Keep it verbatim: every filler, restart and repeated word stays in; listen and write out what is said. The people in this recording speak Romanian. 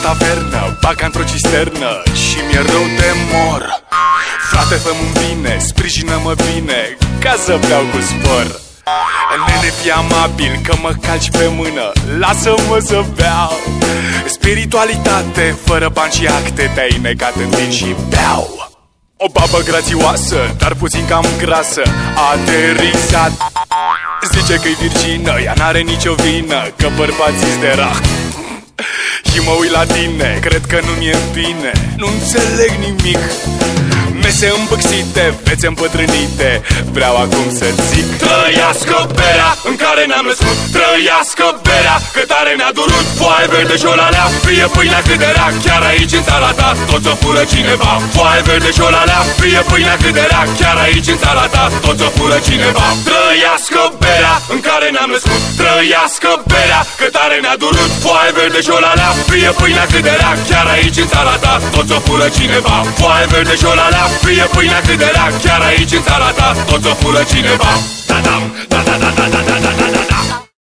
tavernă, bag ca într-o cisternă și mi-e rău de mor. Frate, fă-mi bine, sprijină-mă bine, ca să beau cu spor. Nene, fii amabil, că mă calci pe mână, lasă-mă să beau. Spiritualitate, fără bani și acte, te-ai necat în vin și beau. O babă grațioasă, dar puțin cam grasă, a aterizat. Zice că-i virgină, ea n-are nicio vină, că bărbații-s de rah. Și mă uit la tine, cred că nu mi-e bine, nu înțeleg nimic. Mese îmbâxite, fețe împătrânite, vreau acum să zic: trăiască berea în care ne-am născut, trăiască berea, că tare ne-a durut. Foaie verde și olalea, fie pâinea cât de rea, chiar aici în țara ta toți o fură cineva. Foaie verde și olalea, fie pâinea cât de rea, chiar aici în țara ta toți o fură cineva. Trăiască berea în care ne-am născut, trăiască berea, că tare ne-a durut. Foaie verde și olalea, fie pâinea cât de rea, chiar aici în țara ta toți o fură cineva. Foaie verde și olalea, fie pâinea cât de rea, chiar aici în țara ta toți o fură cineva. Da-dam, da-da-da-da-da-da-da-da-da.